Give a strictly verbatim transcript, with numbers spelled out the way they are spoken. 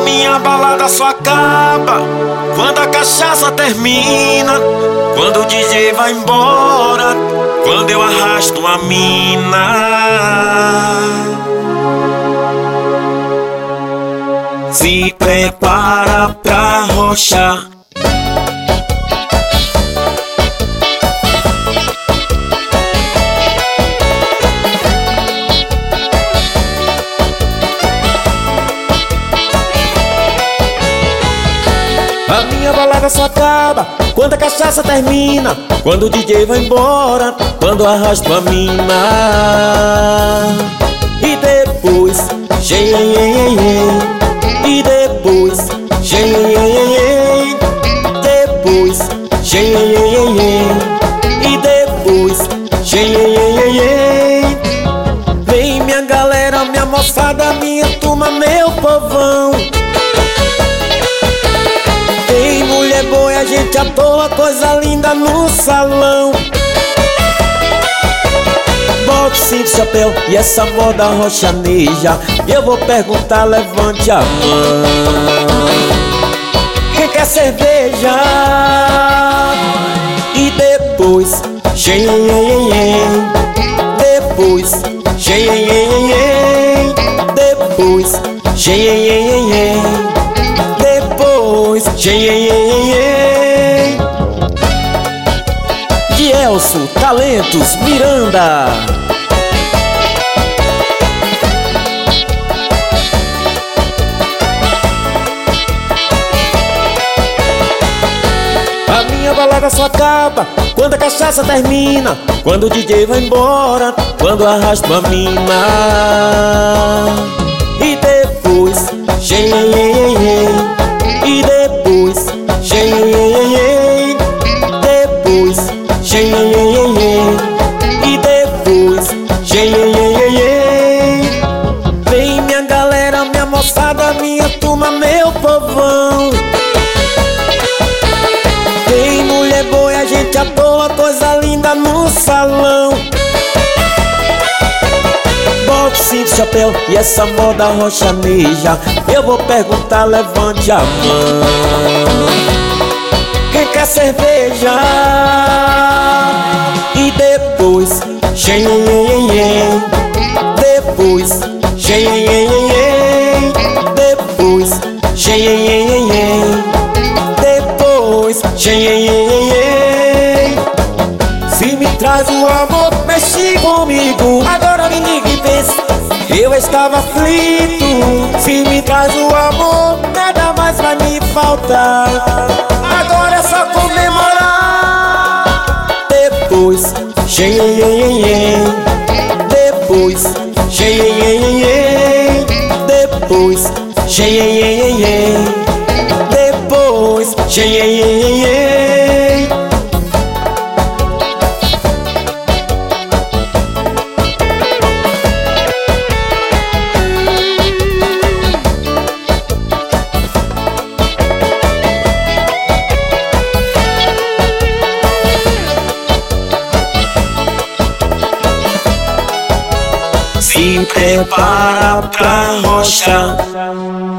minha balada só acaba quando a cachaça termina, quando o D J vai embora, quando eu arrasto a mina. Se prepara pra rochar. A minha balada só acaba quando a cachaça termina, quando o D J vai embora, quando eu arrasto a mina. E depois, e depois, depois, e depois, vem minha galera, minha moçada, minha turma, meu povão. Tem mulher boa, a gente à toa, coisa linda no salão. Bota o cinto, chapéu e essa moda roxaneja. Eu vou perguntar, levante a mão. Quem quer cerveja? E depois, depois, depois, depois, Dielson, Talentos, Miranda. A minha balada só acaba quando a cachaça termina, quando o D J vai embora, quando eu arrasto a mina. E depois, e depois, depois, e depois, vem minha galera, minha moçada, minha turma, meu povão. Tem mulher boa, a gente à toa, coisa linda no salão. Bota o cinto, chapéu e essa moda roxaneja. Eu vou perguntar, levante a mão. Quem quer cerveja? E depois, depois, depois, depois, se me traz o amor, mexe comigo. Agora me liga e pensa, eu estava aflito. Se me traz o amor, nada mais vai me faltar. Agora é só comemorar. Depois, depois, depois, depois, se prepara pra rochar.